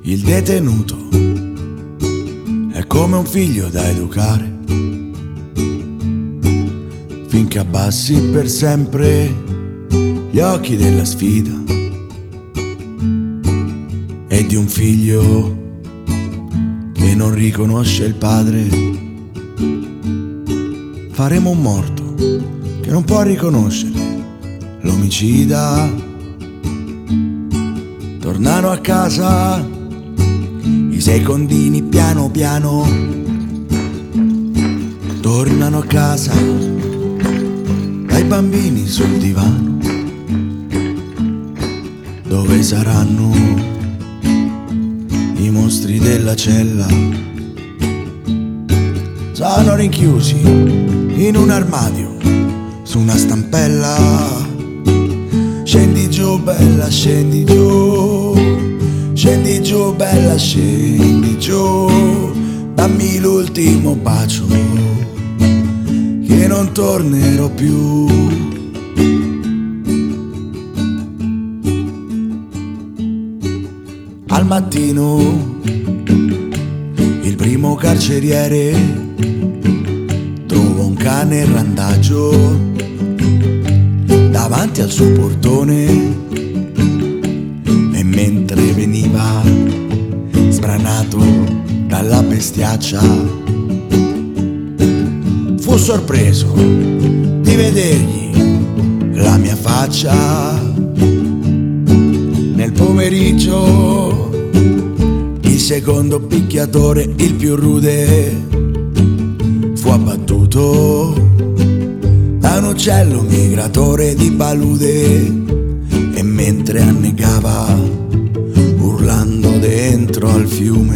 Il detenuto è come un figlio da educare, finché abbassi per sempre gli occhi della sfida. E di un figlio che non riconosce il padre faremo un morto che non può riconoscere l'omicida. Tornano a casa i secondini piano piano, tornano a casa dai bambini sul divano. Dove saranno i mostri della cella? Sono rinchiusi in un armadio su una stampella. Scendi giù bella, scendi giù, scendi giù bella, scendi giù, dammi l'ultimo bacio che non tornerò più. Al mattino il primo carceriere trova un cane randagio davanti al suo portone, e mentre veniva sbranato dalla bestiaccia fu sorpreso di vedergli la mia faccia. Nel pomeriggio il secondo picchiatore, il più rude, fu abbattuto da un uccello migratore di palude, e mentre annegava urlando dentro al fiume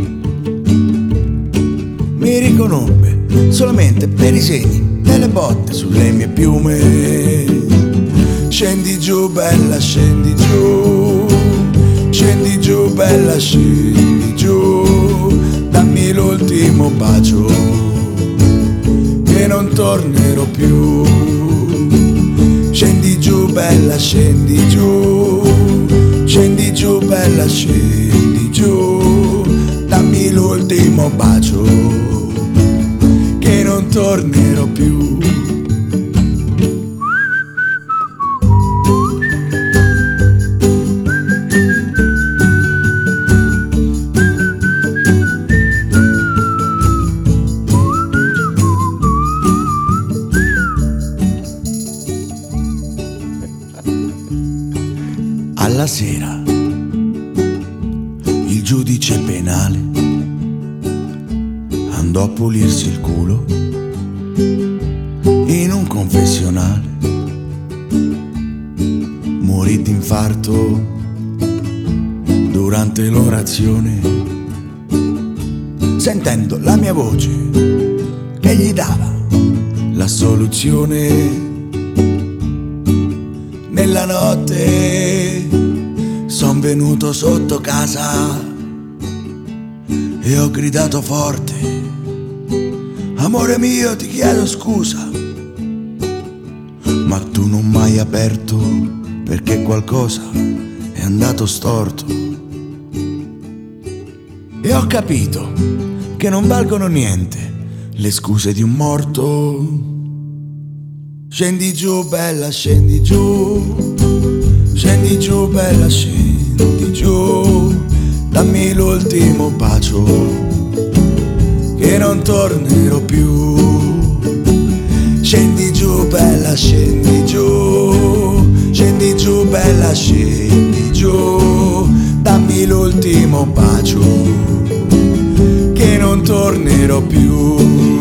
mi riconobbe solamente per i segni delle botte sulle mie piume. Scendi giù bella, scendi giù, scendi giù bella, scendi giù, dammi l'ultimo bacio che non tornerò più. Scendi giù bella, scendi giù, scendi giù bella, scendi giù, dammi l'ultimo bacio che non tornerò più. Alla sera il giudice penale andò a pulirsi il culo in un confessionale. Morì d'infarto durante l'orazione, sentendo la mia voce che gli dava la soluzione. Nella notte son venuto sotto casa e ho gridato forte: amore mio, ti chiedo scusa, ma tu non m'hai aperto perché qualcosa è andato storto. E ho capito che non valgono niente le scuse di un morto. Scendi giù bella, scendi giù, scendi giù bella, scendi giù, dammi l'ultimo bacio che non tornerò più. Scendi giù bella, scendi giù, scendi giù bella, scendi giù, dammi l'ultimo bacio che non tornerò più.